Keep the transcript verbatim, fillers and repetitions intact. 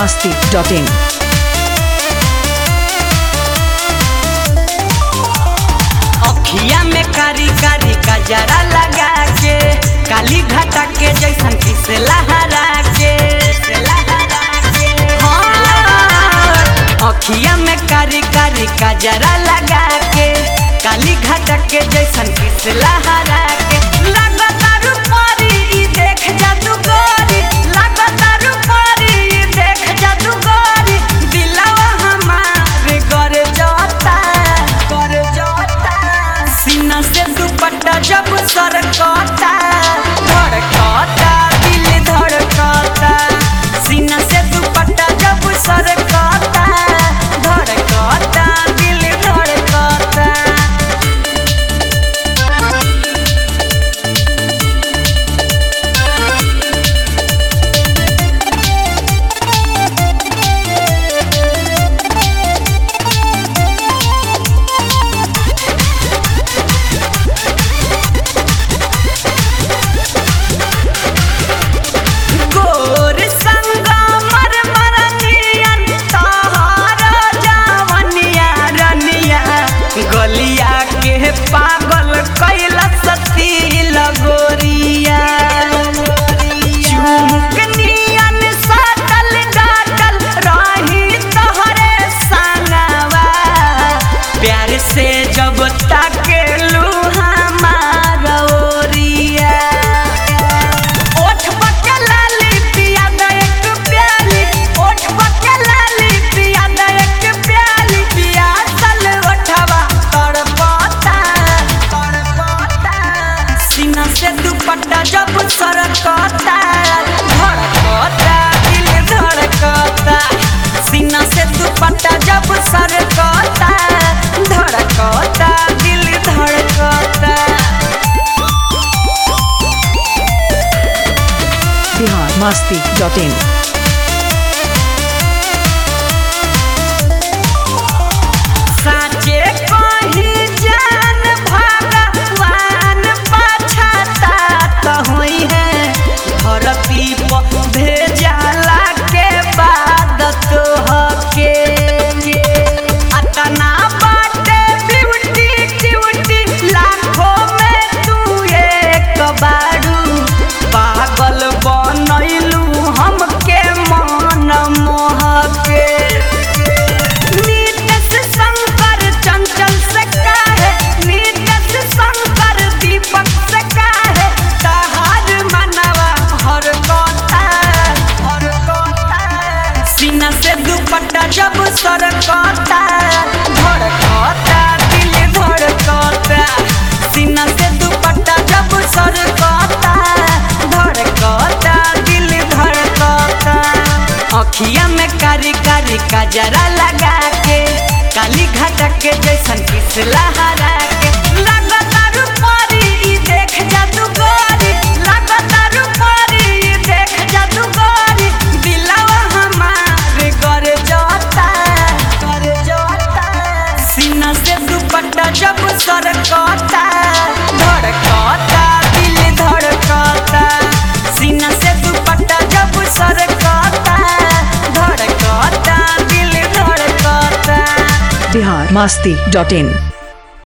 masti dot in. अखिया में कारी कारी कजरा लगा के काली घटा के जैसन किस लहरा के हाँ। अखिया में कारी कारी कजरा लगा के काली घटा के जैसन किस लहरा के लगातार पारी ई देख जादू गोरी लगातार पारी ई देख जादू गोरी दिलवा हमारे कर जाता कर जाता सीना से दुपट्टा जब सरकता धड़कता दिल धड़कता सीना से दुपट्टा जब सरकता धड़कता दिल धड़कता। गोर संगा मर मरनियन तहारा जवनिया रनिया गलिया के पागल कैला सती लगोरिया चुमकनियन साटल डाटल रही तहरे संगवा प्यार से जब ताके लू हमारा ओरिया ओठ पके लाली पिया द एक प्याली ओठ पके लाली पिया द एक प्याली पिया सल ओठवा तड़पता तड़पता सीना से दुपट्टा जब सरकता धड़कता दिल धड़कता सीना से दुपट्टा जब सरकता धड़कता दिल धड़कता। Bihar masti dot in. साचे कहीं जान भगवान पछता तो हुई है धरती पर भेजला के बाद तो हके अतना बाटे ब्यूटी क्यूटी लाखों में तू एक बारू पागल बनैलू हमके मन मोहके नीतस शंकर चंचल से काहे नीतस शंकर दीपक से काहे तहार मनवा हर कोता हर कोता सीना से दुपट्टा जब सरकता धड़कता दिल धड़कता सीना से दुपट्टा जब सरकता धड़कता दिल धड़कता। अखिया में कारी कारी कजरा लगा के काली घटा के जैसन किस लहरा के लगातार पारी ई देख जादू गोरी लगातार पारी ई देख जादू गोरी दिलवा हमारे कर जाता कर जाता सीना से दुपट्टा जब सरकता धड़कता दिल धड़कता सीना से दुपट्टा जब सरकता धड़कता दिल धड़कता। Bihar masti dot in.